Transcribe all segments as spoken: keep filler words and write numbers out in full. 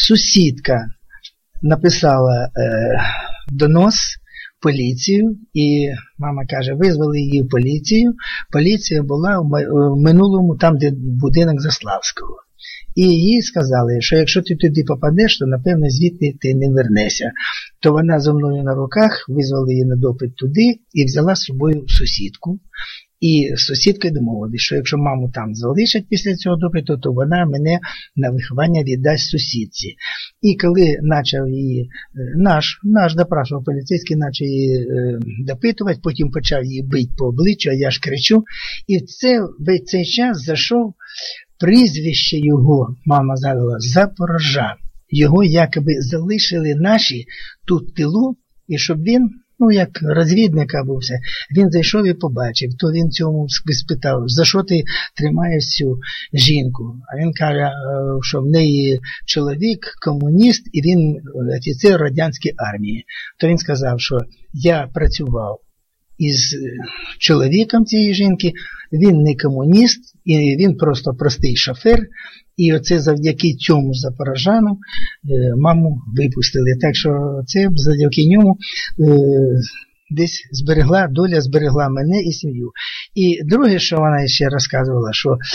сусідка написала е, донос в поліцію, і мама каже, визвали її в поліцію. Поліція була в минулому там, де будинок Заславського. І їй сказали, що якщо ти туди попадеш, то, напевно, звідти ти не вернешся. То вона зо мною на руках, визвали її на допит туди і взяла з собою сусідку. І з сусідкою домовились, що якщо маму там залишать після цього допиту, то вона мене на виховання віддасть сусідці. І коли почав її, наш, наш допрашував поліцейський, почав її е, допитувати, потім почав її бити по обличчю, а я ж кричу. І в це, в цей час зайшов прізвище його, мама згадала, Запорожан. Його якоби залишили наші тут в тилу, і щоб він, ну, як розвідник або все, він зайшов і побачив, то він цьому спитав, за що ти тримаєш цю жінку? А він каже, що в неї чоловік, комуніст, і він офіцер радянської армії. То він сказав, що я працював із чоловіком цієї жінки, він не комуніст, і він просто простий шофер, і оце завдяки цьому Запорожану е, маму випустили. Так що це завдяки ньому е, десь зберегла, доля зберегла мене і сім'ю. І друге, що вона ще розказувала, що е,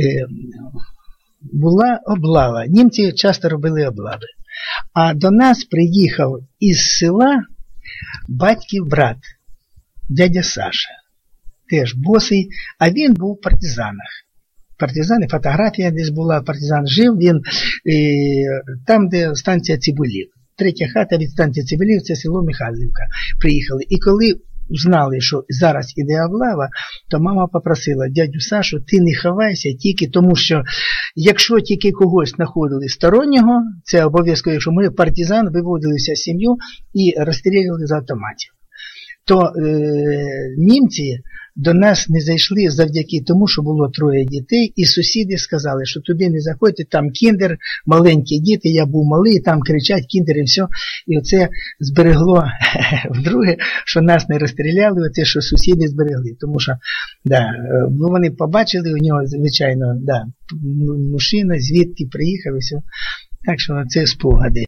була облава. Німці часто робили облави. А до нас приїхав із села батьків брат, дядя Саша, теж босий, а він був в партизанах. Партизани, фотографія десь була, партизан жив, він е, там, де станція Цибулів. Третя хата від станції Цибулів, це село Михайлівка. Приїхали. І коли знали, що зараз іде облава, то мама попросила дядю Сашу, ти не ховайся тільки тому, що якщо тільки когось знаходили стороннього, це обов'язково, якщо ми партизан, виводилися з сім'ю і розстрілювали з автоматів. То е, німці до нас не зайшли завдяки тому, що було троє дітей, і сусіди сказали, що туди не заходьте, там кіндер, маленькі діти, я був малий, там кричать кіндер і все. І оце зберегло вдруге, що нас не розстріляли, оце, що сусіди зберегли. Тому що, да, вони побачили у нього, звичайно, да, мужчина, звідки приїхав і все. Так що це спогади.